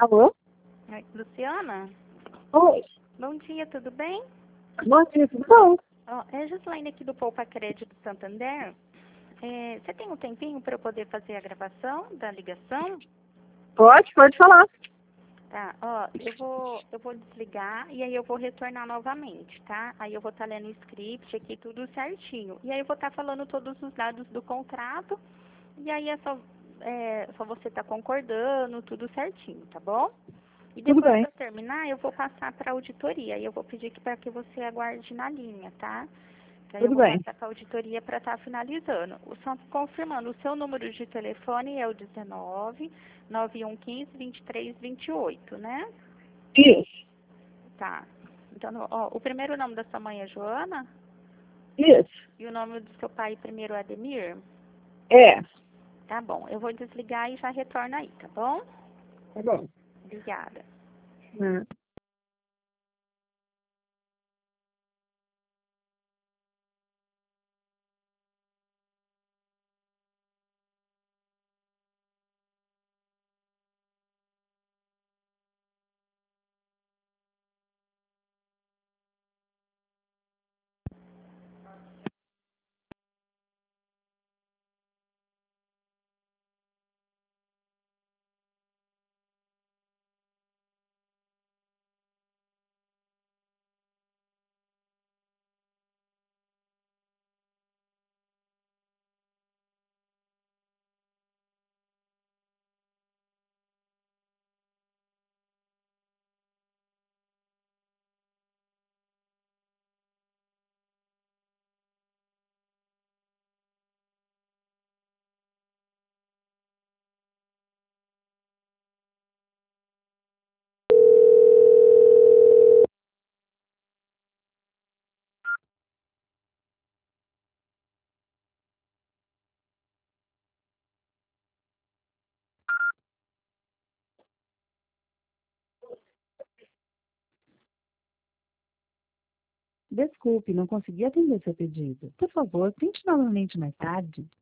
Alô? Oi, Luciana? Oi. Bom dia, tudo bem? Bom dia, tudo bom? Ó, é a Gislaine aqui do Poupa Crédito Santander. Você tem um tempinho para eu poder fazer a gravação da ligação? Pode falar. Tá, ó, eu vou desligar e aí eu vou retornar novamente, tá? Aí eu vou estar lendo o script aqui, tudo certinho. E aí eu vou estar falando todos os dados do contrato e aí é só você estar concordando, tudo certinho, tá bom? E Tudo depois bem. que eu terminar, eu vou passar para a auditoria. E eu vou pedir para que você aguarde na linha, tá? Que aí eu Tudo vou bem. passar para a auditoria para estar finalizando. Só confirmando, o seu número de telefone é o 19 9115 2328, né? Isso. Tá. Então, ó, o primeiro nome da sua mãe é Joana? Isso. E o nome do seu pai primeiro é Ademir? É. Tá bom. Eu vou desligar e já retorno aí, tá bom? Tá bom. Obrigada. Hum. Desculpe, não consegui atender seu pedido. Por favor, tente novamente mais tarde.